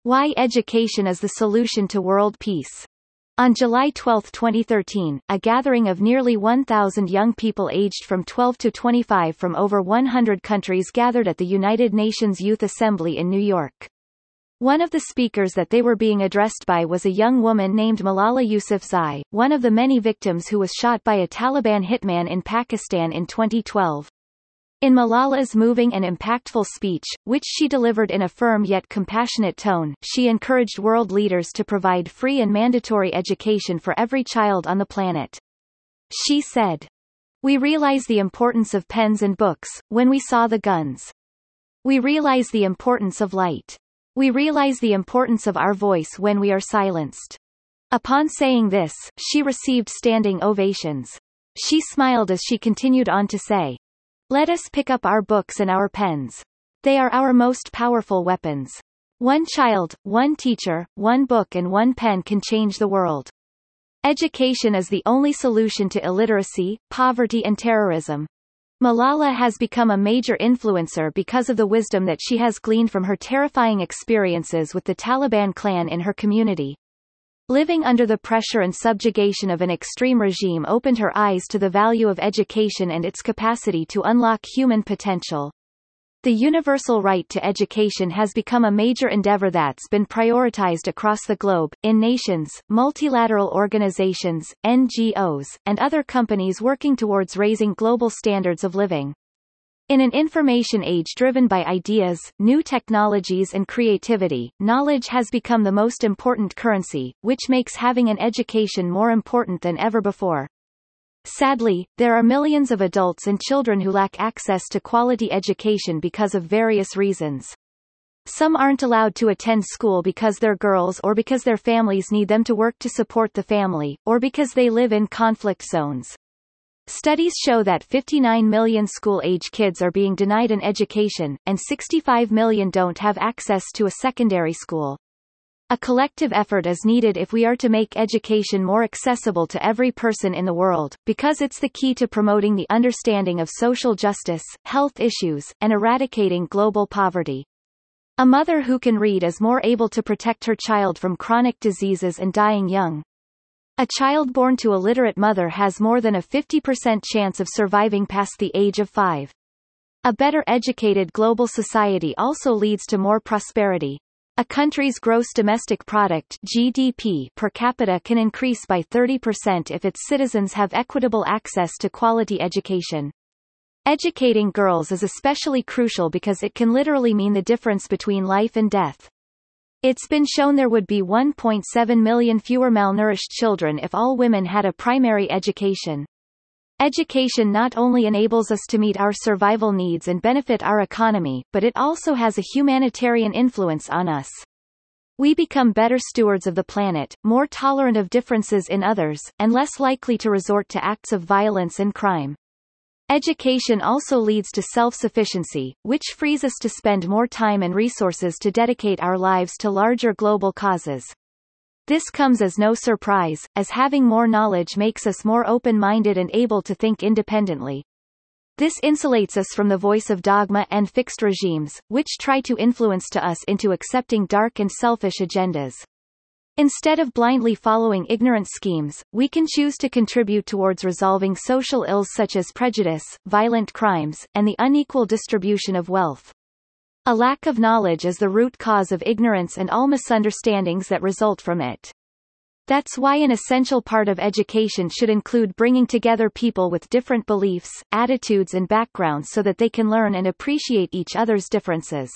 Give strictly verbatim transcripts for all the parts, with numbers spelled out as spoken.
Why education is the solution to world peace. On July twelfth twenty thirteen, a gathering of nearly one thousand young people aged from twelve to twenty-five from over one hundred countries gathered at the United Nations Youth Assembly in New York. One of the speakers that they were being addressed by was a young woman named Malala Yousafzai, one of the many victims who was shot by a Taliban hitman in Pakistan in twenty twelve. In Malala's moving and impactful speech, which she delivered in a firm yet compassionate tone, she encouraged world leaders to provide free and mandatory education for every child on the planet. She said, "We realize the importance of pens and books, when we saw the guns. We realize the importance of light. We realize the importance of our voice when we are silenced." Upon saying this, she received standing ovations. She smiled as she continued on to say, "Let us pick up our books and our pens. They are our most powerful weapons. One child, one teacher, one book and one pen can change the world. Education is the only solution to illiteracy, poverty and terrorism." Malala has become a major influencer because of the wisdom that she has gleaned from her terrifying experiences with the Taliban clan in her community. Living under the pressure and subjugation of an extreme regime opened her eyes to the value of education and its capacity to unlock human potential. The universal right to education has become a major endeavor that's been prioritized across the globe, in nations, multilateral organizations, N G Os, and other companies working towards raising global standards of living. In an information age driven by ideas, new technologies and creativity, knowledge has become the most important currency, which makes having an education more important than ever before. Sadly, there are millions of adults and children who lack access to quality education because of various reasons. Some aren't allowed to attend school because they're girls or because their families need them to work to support the family, or because they live in conflict zones. Studies show that fifty-nine million school-age kids are being denied an education, and sixty-five million don't have access to a secondary school. A collective effort is needed if we are to make education more accessible to every person in the world, because it's the key to promoting the understanding of social justice, health issues, and eradicating global poverty. A mother who can read is more able to protect her child from chronic diseases and dying young. A child born to a literate mother has more than a fifty percent chance of surviving past the age of five. A better educated global society also leads to more prosperity. A country's gross domestic product (G D P) per capita can increase by thirty percent if its citizens have equitable access to quality education. Educating girls is especially crucial because it can literally mean the difference between life and death. It's been shown there would be one point seven million fewer malnourished children if all women had a primary education. Education not only enables us to meet our survival needs and benefit our economy, but it also has a humanitarian influence on us. We become better stewards of the planet, more tolerant of differences in others, and less likely to resort to acts of violence and crime. Education also leads to self-sufficiency, which frees us to spend more time and resources to dedicate our lives to larger global causes. This comes as no surprise, as having more knowledge makes us more open-minded and able to think independently. This insulates us from the voice of dogma and fixed regimes, which try to influence to us into accepting dark and selfish agendas. Instead of blindly following ignorant schemes, we can choose to contribute towards resolving social ills such as prejudice, violent crimes, and the unequal distribution of wealth. A lack of knowledge is the root cause of ignorance and all misunderstandings that result from it. That's why an essential part of education should include bringing together people with different beliefs, attitudes and backgrounds so that they can learn and appreciate each other's differences.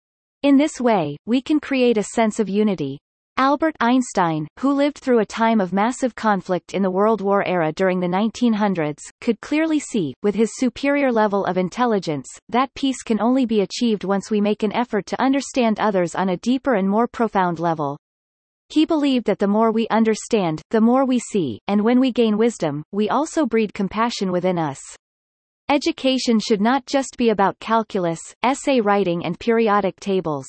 In this way, we can create a sense of unity. Albert Einstein, who lived through a time of massive conflict in the World War era during the nineteen hundreds, could clearly see, with his superior level of intelligence, that peace can only be achieved once we make an effort to understand others on a deeper and more profound level. He believed that the more we understand, the more we see, and when we gain wisdom, we also breed compassion within us. Education should not just be about calculus, essay writing and periodic tables.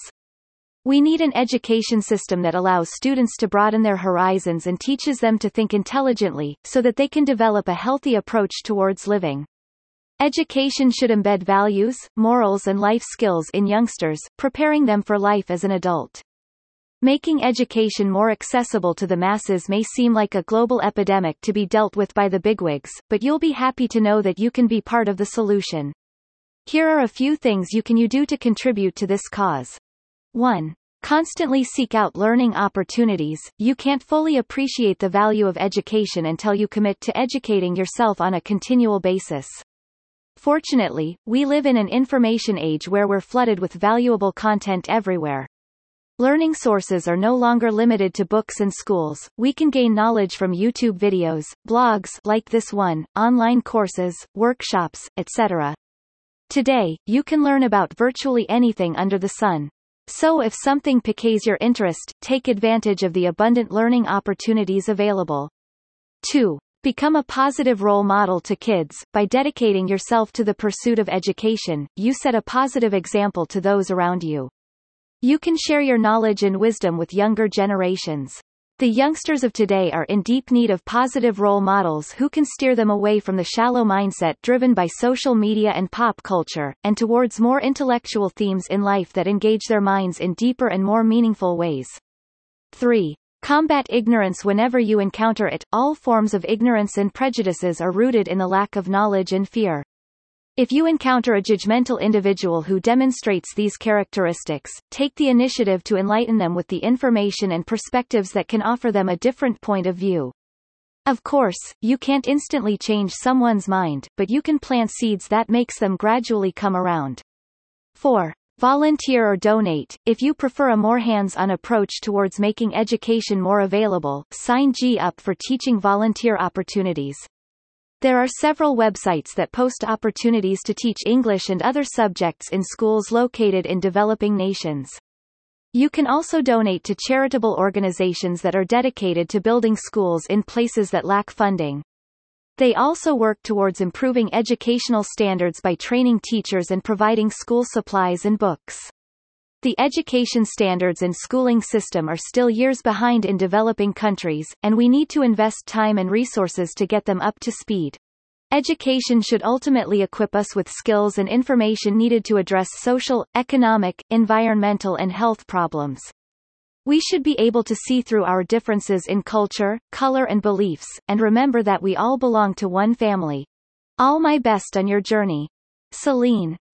We need an education system that allows students to broaden their horizons and teaches them to think intelligently, so that they can develop a healthy approach towards living. Education should embed values, morals and life skills in youngsters, preparing them for life as an adult. Making education more accessible to the masses may seem like a global epidemic to be dealt with by the bigwigs, but you'll be happy to know that you can be part of the solution. Here are a few things you can you do to contribute to this cause. one. Constantly seek out learning opportunities. You can't fully appreciate the value of education until you commit to educating yourself on a continual basis. Fortunately, we live in an information age where we're flooded with valuable content everywhere. Learning sources are no longer limited to books and schools. We can gain knowledge from YouTube videos, blogs like this one, online courses, workshops, et cetera. Today, you can learn about virtually anything under the sun. So if something piques your interest, take advantage of the abundant learning opportunities available. two. Become a positive role model to kids. By dedicating yourself to the pursuit of education, you set a positive example to those around you. You can share your knowledge and wisdom with younger generations. The youngsters of today are in deep need of positive role models who can steer them away from the shallow mindset driven by social media and pop culture, and towards more intellectual themes in life that engage their minds in deeper and more meaningful ways. three. Combat ignorance whenever you encounter it. All forms of ignorance and prejudices are rooted in the lack of knowledge and fear. If you encounter a judgmental individual who demonstrates these characteristics, take the initiative to enlighten them with the information and perspectives that can offer them a different point of view. Of course, you can't instantly change someone's mind, but you can plant seeds that makes them gradually come around. four. Volunteer or donate. If you prefer a more hands-on approach towards making education more available, sign up for teaching volunteer opportunities. There are several websites that post opportunities to teach English and other subjects in schools located in developing nations. You can also donate to charitable organizations that are dedicated to building schools in places that lack funding. They also work towards improving educational standards by training teachers and providing school supplies and books. The education standards and schooling system are still years behind in developing countries, and we need to invest time and resources to get them up to speed. Education should ultimately equip us with skills and information needed to address social, economic, environmental and health problems. We should be able to see through our differences in culture, color and beliefs, and remember that we all belong to one family. All my best on your journey. Celine.